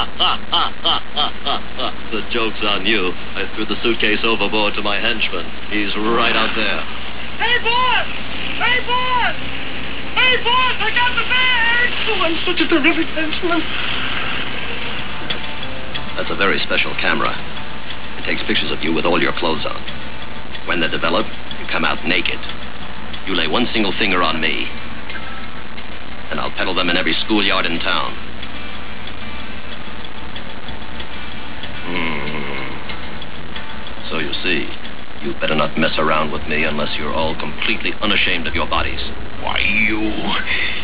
The joke's on you. I threw the suitcase overboard to my henchman. He's right out there. Hey, boss! Hey, boss! Hey, boss, I got the bag! Oh, I'm such a terrific henchman. That's a very special camera. It takes pictures of you with all your clothes on. When they're developed, you come out naked. You lay one single finger on me, and I'll peddle them in every schoolyard in town. So you see, you better not mess around with me unless you're all completely unashamed of your bodies. Why, you...